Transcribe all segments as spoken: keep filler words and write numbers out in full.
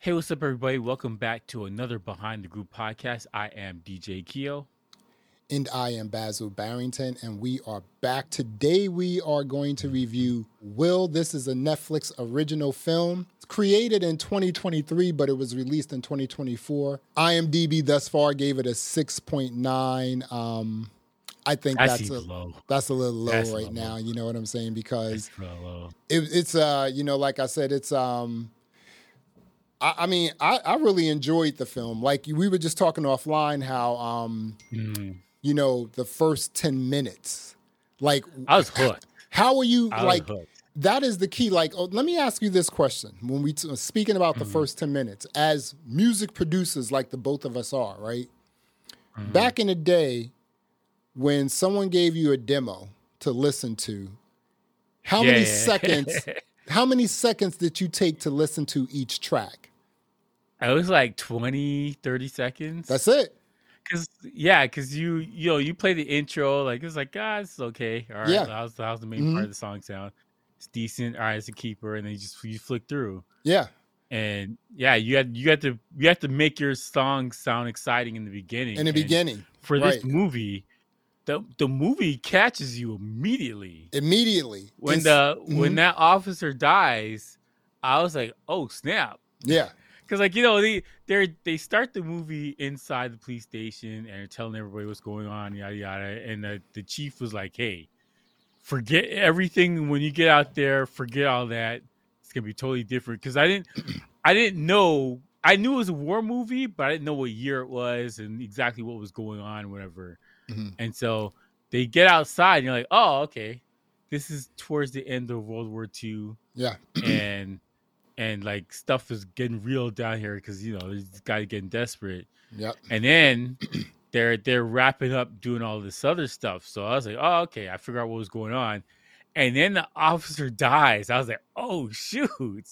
Hey, what's up, everybody? Welcome back to another Behind the Group podcast. I am D J Keo. And I am Basil Barrington, and we are back. Today we are going to review Will. This is a Netflix original film. It's created in twenty twenty-three, but it was released in twenty twenty-four. IMDb thus far gave it a six point nine. Um, I think That that's seems a, low. that's a little low That's right low. now. You know what I'm saying? Because That's real low. it, it's, uh, you know, like I said, it's... um. I, I mean, I, I really enjoyed the film. Like we were just talking offline how... um. Mm. You know, the first ten minutes. Like, I was hooked. How are you, I like, was hooked. that is the key. Like, oh, let me ask you this question. When we, t- speaking about the Mhm. first ten minutes, as music producers like the both of us are, right? Mhm. Back in the day, when someone gave you a demo to listen to, how Yeah, many yeah. seconds, how many seconds did you take to listen to each track? It was like twenty, thirty seconds. That's it. Cause yeah, cause you you know you play the intro like it's like ah it's okay, all right. Yeah. How's how's the main Mhm. part of the song sound? It's decent. All right, it's a keeper, and then you just you flick through, Yeah. and yeah, you had you had to you have to make your song sound exciting in the beginning. In the and beginning. for this Right. movie, the the movie catches you immediately. Immediately. When It's- the when mhm. that officer dies, I was like, oh snap. Yeah. Because, like, you know, they they they start the movie inside the police station and they're telling everybody what's going on, yada yada. And the, the chief was like, "Hey, forget everything when you get out there. Forget all that. It's gonna be totally different." Because I didn't I didn't know. I knew it was a war movie, but I didn't know what year it was and exactly what was going on, whatever. Mhm. And so they get outside, and you're like, "Oh, okay, this is towards the end of World War Two." Yeah. and and like stuff is getting real down here because you know this guy getting desperate, Yep. and then they're they're wrapping up doing all this other stuff. So I was like, oh okay, I figured out what was going on, and then the officer dies. I was like, oh shoot,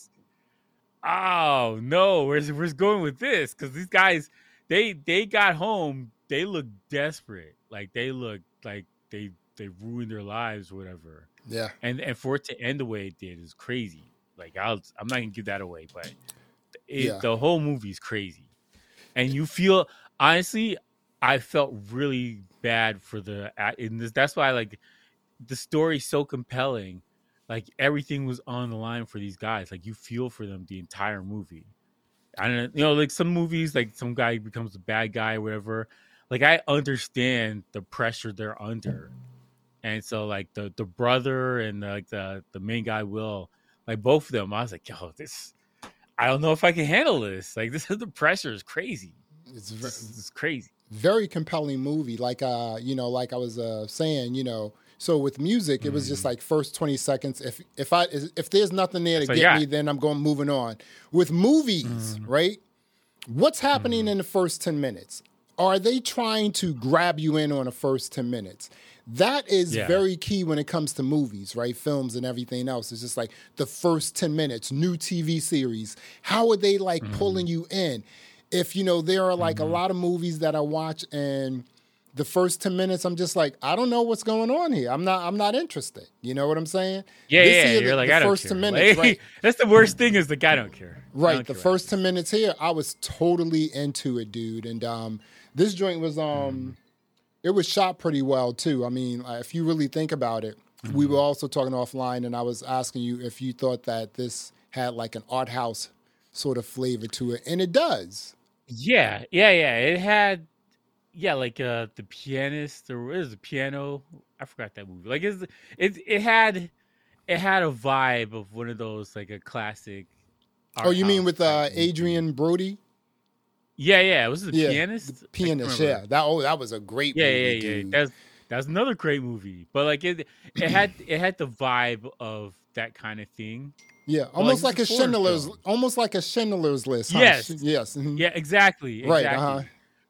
oh no, where's where's going with this? Because these guys, they they got home, they look desperate, like they look like they they ruined their lives, whatever. Yeah. And and for it to end the way it did is crazy. Like I'll, I'm not gonna give that away, but it, Yeah. the whole movie's crazy, and you feel honestly, I felt really bad for the in this. That's why like the story's so compelling. Like everything was on the line for these guys. Like you feel for them the entire movie. I don't you know like some movies like some guy becomes a bad guy or whatever. Like I understand the pressure they're under, and so like the the brother and like the the main guy Will. Like both of them, I was like, yo, this, I don't know if I can handle this. Like this, the pressure is crazy. It's This ve- is it's crazy. very compelling movie. Like, uh, you know, like I was uh, saying, you know, so with music, it was just Mhm. like first twenty seconds. If if I if there's nothing there to So, get yeah. me, then I'm going moving on. With movies, Mhm. right? What's happening Mhm. in the first ten minutes? Are they trying to grab you in on the first ten minutes? That is Yeah. very key when it comes to movies, right? Films and everything else. It's just like the first ten minutes, new T V series. How are they like Mhm. pulling you in? If, you know, there are like Mhm. a lot of movies that I watch and the first ten minutes, I'm just like, I don't know what's going on here. I'm not, I'm not interested. You know what I'm saying? Yeah, This yeah. here, You're the- like, the I don't first care. ten minutes, Like, right? That's the worst thing is like I don't care. I Right. don't The care first what ten minutes here, I was totally into it, dude. And um, this joint was um, it was shot pretty well too. I mean, uh, if you really think about it, we Mhm. were also talking offline, and I was asking you if you thought that this had like an art house sort of flavor to it, and it does. Yeah, yeah, yeah. It had, yeah, like uh the pianist or what is the piano? I forgot that movie. Like it's it it had it had a vibe of one of those like a classic. Oh, you mean art with house uh, type movie. Adrian Brody? Yeah, yeah. Was it the Yeah, pianist? the I can't pianist. remember. Yeah, that oh, that was a great Yeah, movie, yeah, yeah. dude. That's that's another great movie. But like it, it had it had the vibe of that kind of thing. Yeah, like, almost it's like a a foreign Schindler's, film. almost like a Schindler's List. Huh? Yes. Sh- yes. mhm. Yeah, exactly, Right. exactly. Uh huh.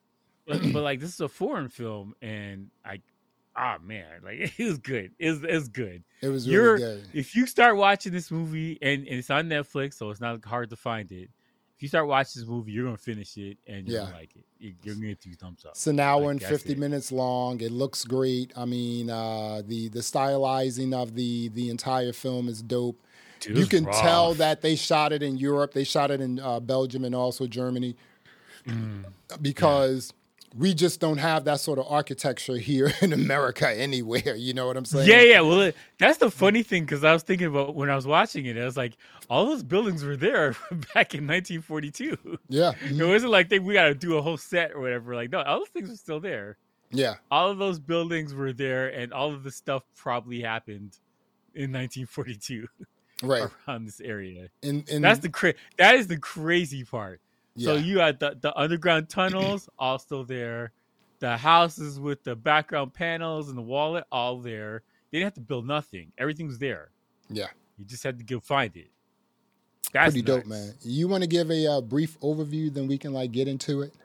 But but like this is a foreign film, and I, ah man, like it was good. It was, it was good. It was You're really good. if you start watching this movie, and, and it's on Netflix, so it's not hard to find it. If you start watching this movie, you're gonna finish it, and you're Yeah. gonna like it. You- You're gonna get two thumbs up. It's an hour Like, and that's fifty it. minutes long. It looks great. I mean, uh, the the stylizing of the the entire film is dope. Dude, it You was can tell rough. that they shot it in Europe. They shot it in uh, Belgium and also Germany Mm, yeah. because we just don't have that sort of architecture here in America anywhere. You know what I'm Yeah, saying? yeah. Well, it, that's the funny thing because I was thinking about when I was watching it. I was like, all those buildings were there back in nineteen forty-two. Yeah. It Mhm. wasn't like they, we got to do a whole set or whatever. Like, no, all those things were still there. Yeah. All of those buildings were there, and all of the stuff probably happened in nineteen forty-two Right. around this area. And That's and the cra- That is the crazy part. So yeah. you got the, the underground tunnels all still there, the houses with the background panels and the wallet all there. They didn't have to build nothing. Everything was there. Yeah. You just had to go find it. That's Pretty dope, man. nuts. You want to give a uh, brief overview, then we can like get into it.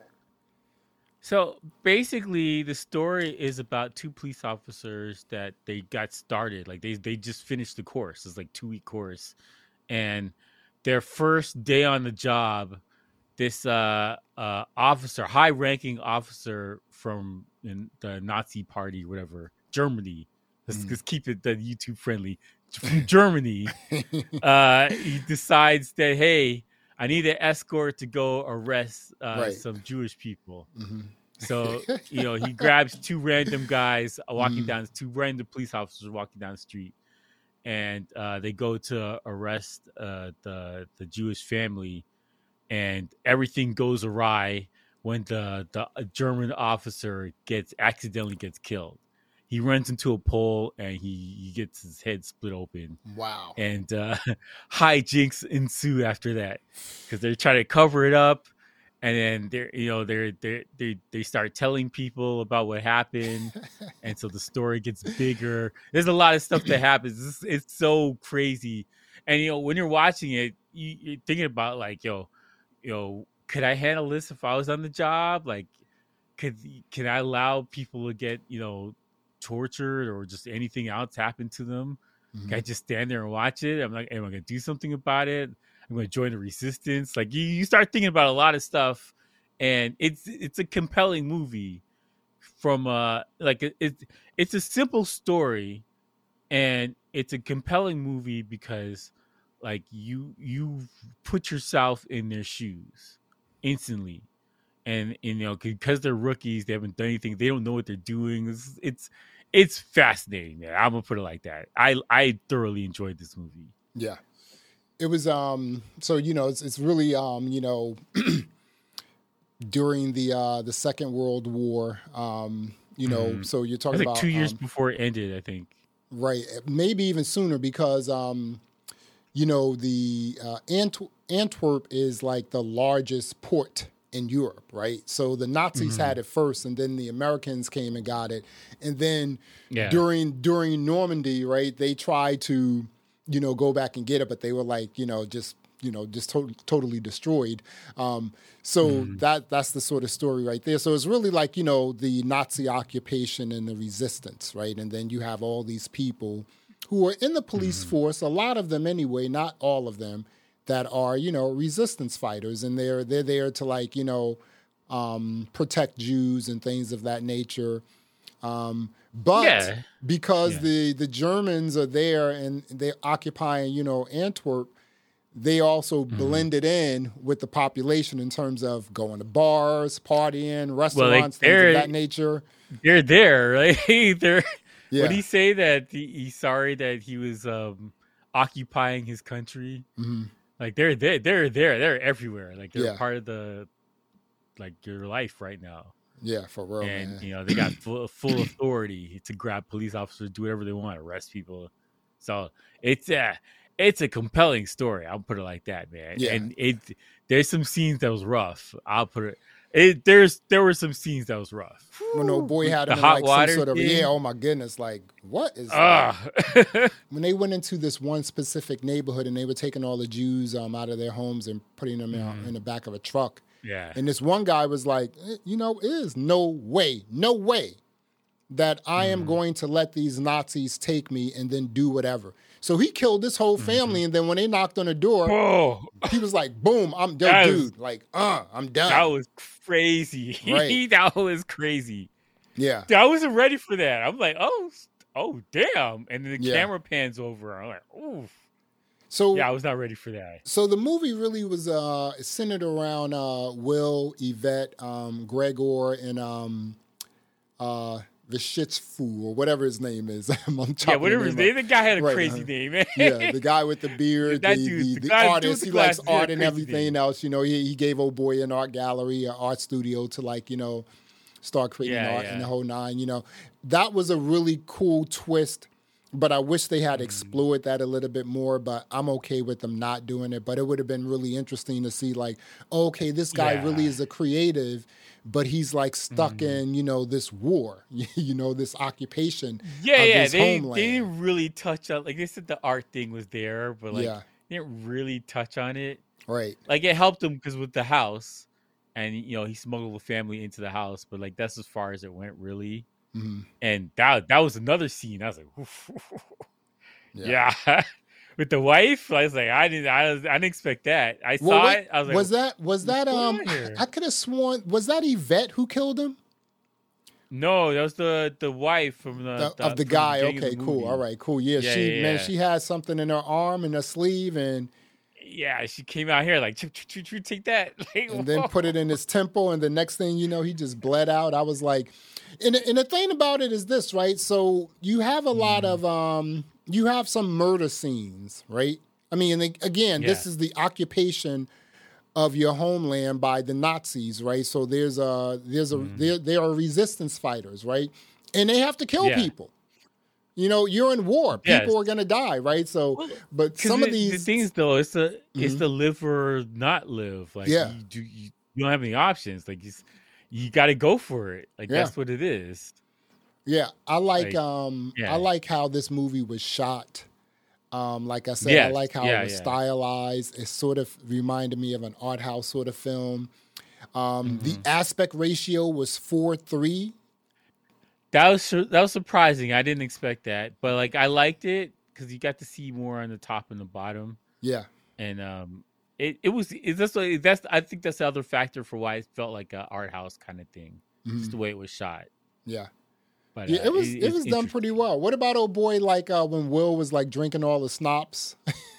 So basically, the story is about two police officers that they got started. Like they they just finished the course. It's like two week course, and their first day on the job, this uh, uh, officer, high ranking officer from in the Nazi party, whatever, Germany. Let's Mm. just keep it the YouTube friendly. From Germany, uh, he decides that hey, I need an escort to go arrest uh, Right. some Jewish people. hmm So, you know, he grabs two random guys walking Mhm. down, two random police officers walking down the street, and uh, they go to arrest uh, the the Jewish family, and everything goes awry when the the German officer gets accidentally gets killed. He runs into a pole and he, he gets his head split open, Wow. and uh, hijinks ensue after that because they're trying to cover it up, and then they're you know they're they they they start telling people about what happened, and so the story gets bigger. There's a lot of stuff that happens. It's, it's so crazy, and you know when you're watching it, you, you're thinking about like yo, you know, could I handle this if I was on the job? Like, could can I allow people to get you know tortured or just anything else happen to them? Mhm. Can I just stand there and watch it? I'm like, am I gonna do something about it? I'm gonna join the resistance. Like you, you start thinking about a lot of stuff, and it's it's a compelling movie. From uh, like it, it it's a simple story, and it's a compelling movie because like you you put yourself in their shoes instantly, and, and you know because they're rookies, they haven't done anything, they don't know what they're doing. It's it's, it's fascinating, man. I'm gonna put it like that. I I thoroughly enjoyed this movie. Yeah. It was um so you know it's it's really um you know during the uh the Second World War um you know Mhm. so you're It talking was like about two years um before it ended, I think. right, maybe even sooner because um you know the uh, Ant- Antwerp is like the largest port in Europe, right? So the Nazis Mhm. had it first, and then the Americans came and got it, and then Yeah. during during Normandy, right? They tried to, you know, go back and get it, but they were like, you know, just you know, just to- totally destroyed. Um, so Mhm. that that's the sort of story right there. So it's really like you know the Nazi occupation and the resistance, right? And then you have all these people who are in the police Mhm. force, a lot of them anyway, not all of them, that are, you know, resistance fighters. And they're they're there to like, you know, um, protect Jews and things of that nature. Um, but Yeah. because Yeah. the the Germans are there and they're occupying, you know, Antwerp, they also Mhm. blended in with the population in terms of going to bars, partying, Well, like restaurants, things of they're that nature. they're there, right? They're Would Yeah. he say that he, he's sorry that he was um occupying his country? Mhm. Like they're there, they're there, they're everywhere. Like they're Yeah. part of the like your life right now. Yeah, for real, And man. you know they got full full authority to grab police officers, do whatever they want, arrest people. So it's a it's a compelling story. I'll put it like that, man. Yeah. And it there's some scenes that was rough. I'll put it. It there's there were some scenes that was rough. When old boy With had the him in hot like some water sort of thing. yeah, oh my goodness, like what is like, Ah, when they went into this one specific neighborhood and they were taking all the Jews um out of their homes and putting them in, Mhm. in the back of a truck. yeah. And this one guy was like, "Eh, you know, it is no way, no way that I am Mhm. going to let these Nazis take me and then do whatever. So he killed this whole family, and then when they knocked on the door, Whoa, he was like, boom, I'm yo, That was- dude, like, uh, I'm done. that was crazy. Right. That was crazy. yeah. Dude, I wasn't ready for that. I'm like, oh, oh, damn. And then the Yeah. camera pans over. I'm like, oof. So Yeah, I was not ready for that. So the movie really was uh, centered around uh, Will, Yvette, um, Gregor, and um, uh, the Shits Fu or whatever his name is. I'm Yeah, chopping the whatever his name up. name. The guy had a Right, crazy uh-huh. name, man. Yeah, the guy with the beard, That the dude, the, the the guy- dude artist. with the He likes glasses, he had a art and crazy everything name. else. You know, he, he gave old boy an art gallery, an art studio to like you know start creating Yeah, art yeah. and the whole nine. You know, that was a really cool twist. But I wish they Mm. had explored that a little bit more. But I'm okay with them not doing it. But it would have been really interesting to see, like, oh, okay, this guy Yeah. really is a creative, but he's like stuck Mm. in, you know, this war, you know, this occupation Yeah, of yeah. his They homeland. they didn't really touch on like they said the art thing was there, but like Yeah. they didn't really touch on it. Right. Like it helped him because with the house, and you know he smuggled the family into the house, but like that's as far as it went really. hmm And that that was another scene. I was like, oof. Yeah. yeah. With the wife, I was like, I didn't, I, was, I didn't expect that. I Well, saw wait, it. I was like, was that was what's that going um? on here? I could have sworn was that Yvette who killed him? no, that was the the wife from the, The- of the from guy. beginning of the Okay, cool. movie. All right, cool. Yeah, Yeah, she yeah, man, yeah. she had something in her arm and her sleeve, and Yeah, she came out here like, choo, choo, choo, choo, take that, like, and then put it in his temple, and the next thing you know, he just bled out. I was like, and and the thing about it is this, right? So you have a lot Mm. of um, you have some murder scenes, right? I mean, and again, this Yeah. is the occupation of your homeland by the Nazis, right? So there's a there's a Mhm. there there are resistance fighters, right? And they have to kill Yeah. people. You know, you're in war. Yes. People are gonna die, right? So, Well, but 'Cause some the, of the these things though, it's the it's Mhm. the live or not live. Like Yeah. you do, you, you don't have any options. Like you, s- you got to go for it. Like Yeah. that's what it is. Yeah, I like, Like, um I yeah. like how this movie was shot. Um, like I said, I Yes. like how Yeah, it was yeah. stylized. It sort of reminded me of an art house sort of film. Um, Mhm. The aspect ratio was four three. That was sur- that was surprising. I didn't expect that, but like I liked it because you got to see more on the top and the bottom, Yeah. and um, it it was it's just like, that's I think that's the other factor for why it felt like an art house kind of thing, just Mhm. the way it was shot. Yeah. But Yeah, uh, it was it, it it's was done pretty interesting. well. What about old boy like uh, when Will was like drinking all the schnapps?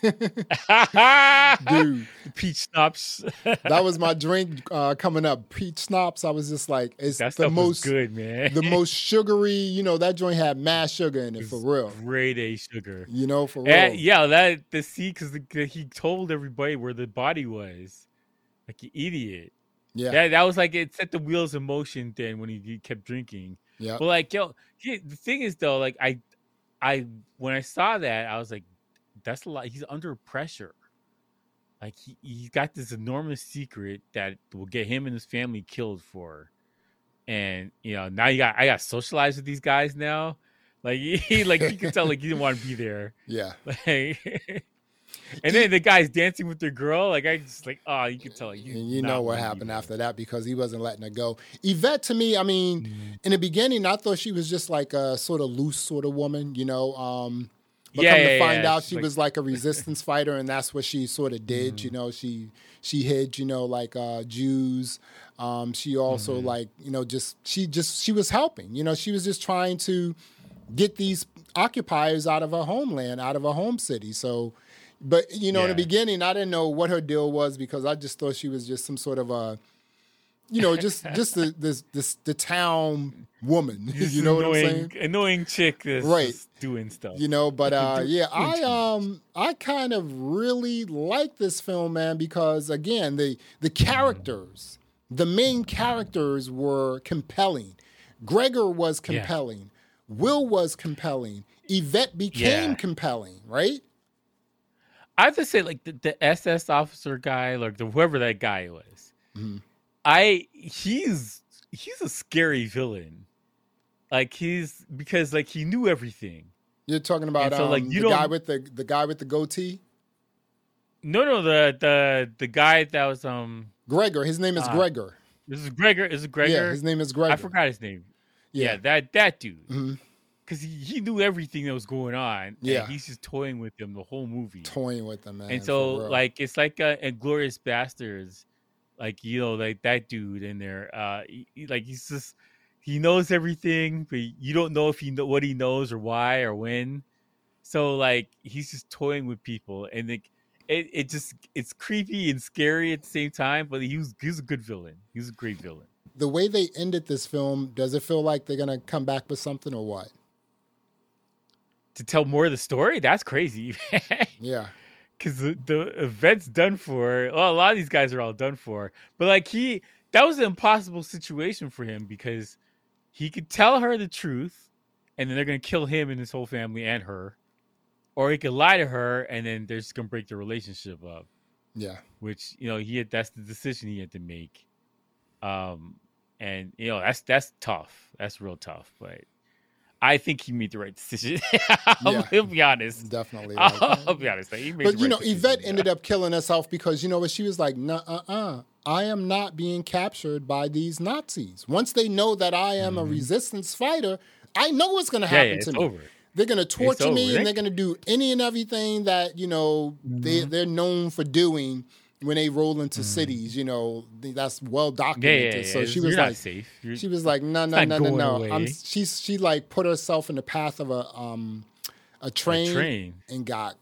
Dude, The peach schnapps. that was my drink uh, coming up. Peach schnapps. I was just like, it's That the stuff was most good, man. the most sugary. You know, that joint had mass sugar in it It for was real. grade A sugar. You know, for real. And yeah, that the see because he told everybody where the body was, like an idiot. Yeah, That that was like it set the wheels in motion then when he, he kept drinking. yeah, But like yo, he, the thing is though, like I, I when I saw that, I was like, that's a lot. He's under pressure. Like he he's got this enormous secret that will get him and his family killed for, and you know now you got I got socialized with these guys now. Like he like you could tell like he didn't want to be there. yeah. Like, and then the guy's dancing with their girl. Like I just like oh you could tell like he's And you not know what wanna be happened there. after that because he wasn't letting her go. Yvette, to me, I mean, Mhm. in the beginning, I thought she was just like a sort of loose sort of woman, you know. Um, but Yeah, come yeah, to find yeah. out, She's she like- was like a resistance fighter, and that's what she sort of did. Mhm. You know, she she hid, you know, like uh, Jews. Um, she also Mhm. like, you know, just she just she was helping. You know, she was just trying to get these occupiers out of her homeland, out of her home city. So. But you know, in the Yeah. beginning, I didn't know what her deal was because I just thought she was just some sort of a, you know, just just the this this the town woman. This you know what I'm annoying, saying? Annoying chick that's Right. just doing stuff. You know, but uh, Do- yeah, doing I too much. um I kind of really like this film, man, because again, the the characters, the main characters were compelling. Gregor was Yeah. compelling. Will was compelling. Yvette became Yeah. compelling, right? I have to say, like the, the S S officer guy, like the whoever that guy was, Mhm. I he's he's a scary villain. Like he's because like he knew everything. You're talking about And so, um, like, you the guy don't- with the the guy with the goatee, No, no, the the the guy that was um. Gregor. His name is Uh, Gregor. This is Gregor. Is it Gregor? Yeah, his name is Gregor. I forgot his name. Yeah, Yeah. that that dude. Mhm. Because he, he knew everything that was going on. Yeah. And he's just toying with him the whole movie. Toying with them, man. and for so real. like it's like uh Inglorious Bastards, like you know like that dude in there. Uh, he- he- like he's just he knows everything, but you don't know if he know what he knows or why or when. So like he's just toying with people, and it, it it just it's creepy and scary at the same time. But he was he was a good villain. He was a great villain. The way they ended this film, does it feel like they're gonna come back with something or what? To tell more of the story, that's crazy. Yeah. Because the, the event's done for. Well, a lot of these guys are all done for. But like he, that was an impossible situation for him because he could tell her the truth, and then they're gonna kill him and his whole family and her, or he could lie to her, and then they're just gonna break the relationship up. Yeah. Which you know he had. That's the decision he had to make. Um, and you know that's that's tough. That's real tough. But I think he made the right decision. I'll, Yeah. I'll be honest. Definitely. I'll, Like, I'll be honest. He made but the you right know, decision, Yvette yeah. ended up killing herself because you know what, she was like, "Nah, uh, uh, I am not being captured by these Nazis. Once they know that I am Mm-hmm. a resistance fighter, I know what's going to Yeah, happen yeah, to it's me. over. They're going to torture me, over. and they're going to do any and everything that you know they they're known for doing." When they roll into Mm-hmm. cities, you know, that's well Yeah, documented. yeah, yeah. So she You're was not like, safe. You're, she was like, no, no, not no, no, going no. away. I'm, she's she like put herself in the path of a um a train, train. and got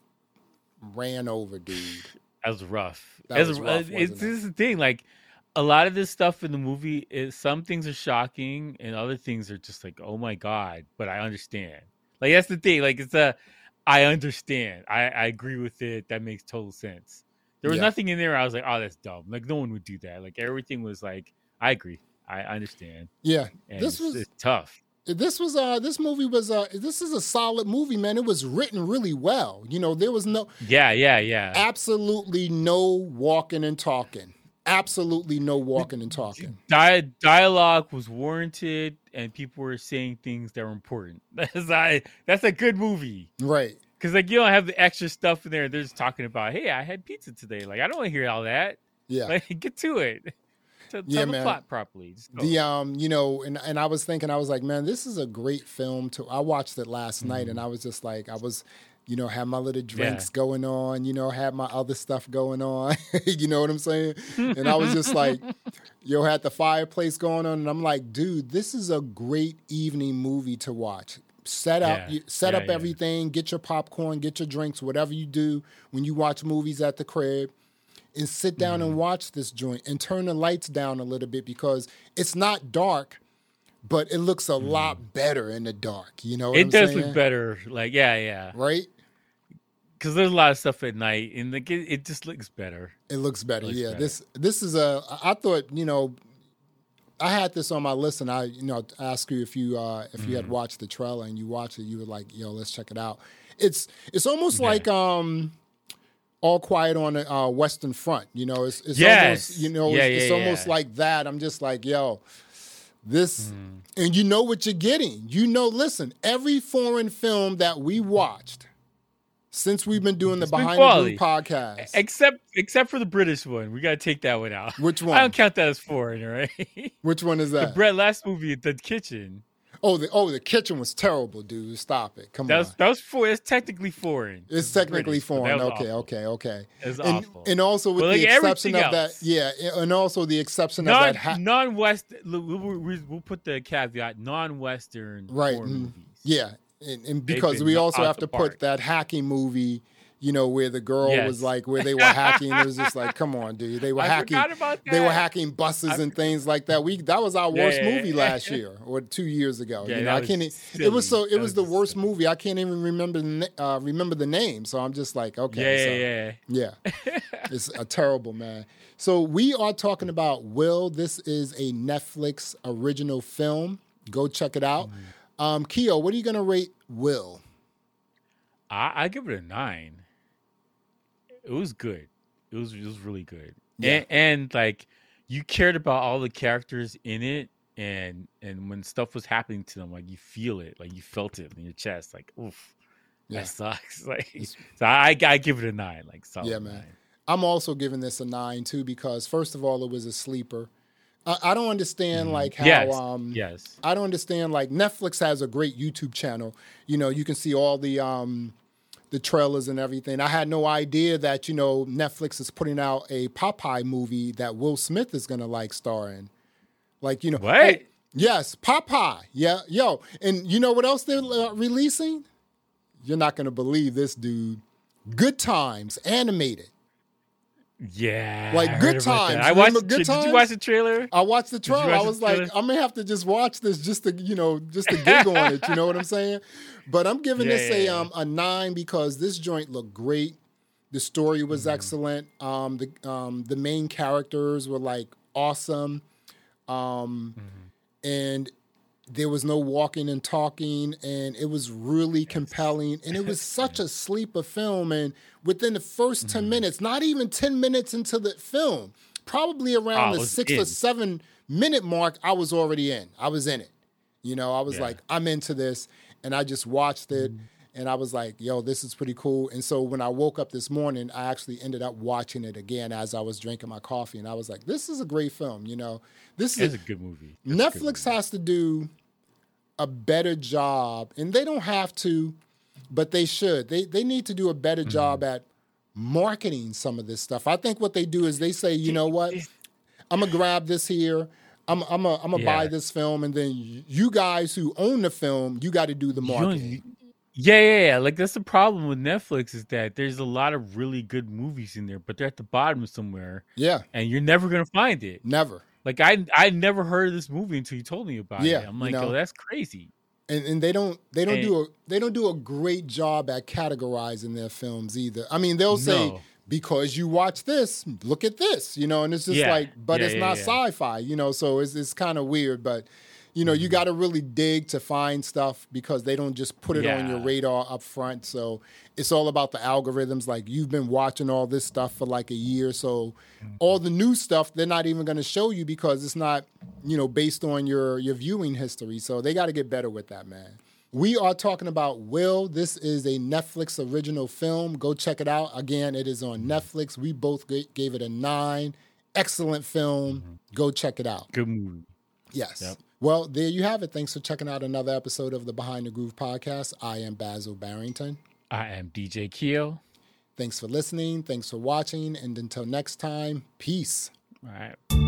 ran over, dude. that was rough. That That was was, rough, uh, it's wasn't this is the thing. Like a lot of this stuff in the movie is some things are shocking, and other things are just like, oh my god. But I understand. Like that's the thing. Like it's a, I understand. I I agree with it. That makes total sense. There was Yeah. nothing in there I was like, oh, that's dumb. Like no one would do that. Like everything was like, I agree. I understand. Yeah, And this it's, was it's tough. this was uh this movie was uh this is a solid movie, man. It was written really well. You know, there was no Yeah, yeah, yeah. absolutely no walking and talking. Absolutely no walking and talking. Di- dialogue was warranted, and people were saying things that were important. That's I, that's a good movie. Right. Because like you don't have the extra stuff in there. They're just talking about, hey, I had pizza today. Like I don't want to hear all that. Yeah. Like get to it. Tell, Yeah, tell the man. plot properly. Just go. The um, you know, and, and I was thinking, I was like, man, this is a great film to I watched it last night and I was just like, I was, you know, had my little drinks Yeah. going on, you know, had my other stuff going on. You know what I'm saying? And I was just like, yo, had the fireplace going on, and I'm like, dude, this is a great evening movie to watch. Set up, Yeah. you, set Yeah, up yeah. everything, get your popcorn, get your drinks, whatever you do when you watch movies at the crib, and sit down Mm-hmm. and watch this joint and turn the lights down a little bit because it's not dark, but it looks a lot better in the dark. You know what Mm-hmm. It I'm does saying? look better. Like yeah, yeah. Right? Because there's a lot of stuff at night, and like it, it just looks better. It looks better. Looks yeah. better. This this is a I thought, you know, I had this on my list, and I, you know, asked you if you uh, if you had Mm-hmm. watched the trailer and you watched it, you were like, yo, let's check it out. It's it's almost Yeah. like um, All Quiet on the uh, Western Front. You know, it's it's Yes. almost you know Yeah, it's, it's yeah, almost yeah. like that. I'm just like, yo, this, Mm. and you know what you're getting. You know, listen, every foreign film that we watched since we've been doing the It's been Behind the quality. Blue podcast. Except except for the British one, we gotta take that one out. Which I one? don't count that as foreign, right? Which one is the that? Brett last movie, The Kitchen. Oh, the oh the kitchen was terrible, dude. Stop it. Come That on. was that was for it's technically foreign. It's technically British, but that foreign. was Okay, awful. okay, okay. It was And, awful. and also with But, like, the exception everything of that, else. yeah, and also the exception of non that. Ha- non West. We'll, we'll, we'll put the caveat: non Western right. foreign mm, movies. Yeah, and, and They've because been we knocked also out have the to park. put that hacking movie, you know, where the girl Yes. was like, where they were hacking. It was just like, come on, dude. They were I hacking. forgot about They were that. hacking buses I and things like that. We that was our Yeah, worst yeah, movie yeah. last year or two years ago. Yeah, you know, that I was can't. e- It was so. silly. It That was was the just worst silly. movie. I can't even remember the na- uh, remember the name. So I'm just like, okay, Yeah, so, yeah, yeah. It's a terrible, man. So we are talking about Will. This is a Netflix original film. Go check it out. Mm-hmm. Um, Keo, what are you going to rate Will? I, I give it a nine. It was good. It was it was really good. Yeah. And, and like you cared about all the characters in it, and and when stuff was happening to them, like you feel it, like you felt it in your chest, like oof, Yeah. that sucks. Like It's- so, I I give it a nine. Like solid Yeah, man. nine. I'm also giving this a nine too because first of all, it was a sleeper. I, I don't understand like how Yes, um yes. I don't understand like Netflix has a great YouTube channel. You know, you can see all the um the trailers and everything. I had no idea that, you know, Netflix is putting out a Popeye movie that Will Smith is gonna like star in. Like, you know, What? oh, yes, Popeye. Yeah, yo. And you know what else they're uh, releasing? you're not going to believe this, dude. Good Times, animated. Yeah. Like I Good heard about Times. that. I watched Remember the Good tra- Did Times? you watch the trailer? I watched the Did you trailer. watch I the was like, trailer? I'm gonna have to just watch this just to, you know, just to giggle on it. You know what I'm saying? But I'm giving Yeah, this yeah, a yeah. um a nine because this joint looked great. The story was excellent. Um, the um the main characters were like awesome. Um, and there was no walking and talking, and it was really compelling. And it was such a sleeper film. And within the first ten minutes, not even ten minutes into the film, probably around Oh, it the was six or in. seven minute mark, I was already in. I was in it. You know, I was Yeah. like, I'm into this. And I just watched it. And I was like, yo, this is pretty cool. And so when I woke up this morning, I actually ended up watching it again as I was drinking my coffee. And I was like, this is a great film. You know, this It's is a good movie. It's a good Netflix movie. has to do a better job, and they don't have to, but they should. They they need to do a better job at marketing some of this stuff. I think what they do is they say, you know what, I'm gonna grab this here. I'm I'm a, I'm gonna buy Yeah. this film, and then you guys who own the film, you got to do the You don't- marketing. Yeah, yeah, yeah. Like that's the problem with Netflix is that there's a lot of really good movies in there, but they're at the bottom somewhere, Yeah, and you're never gonna find it. never. Like I, I never heard of this movie until you told me about Yeah, it. I'm you like, know. oh, that's crazy. And and they don't they don't And- do a they don't do a great job at categorizing their films either. I mean, they'll say No. because you watch this, look at this, you know, and it's just Yeah. like, but Yeah, it's yeah, not yeah. sci-fi, you know, so it's it's kind of weird, but you know, Mm-hmm. you got to really dig to find stuff because they don't just put it on your Yeah. radar up front. So it's all about the algorithms. Like you've been watching all this stuff for like a year, so Mm-hmm. all the new stuff they're not even going to show you because it's not, you know, based on your your viewing history. So they got to get better with that, man. We are talking about Will. This is a Netflix original film. Go check it out. Again, it is on Netflix. We both g- gave it a nine. Excellent film. Go check it out. Good movie. Yes. Yep. Well, there you have it. Thanks for checking out another episode of the Behind the Groove podcast. I am Basil Barrington. I am D J Keo. Thanks for listening. Thanks for watching. And until next time, peace. All right.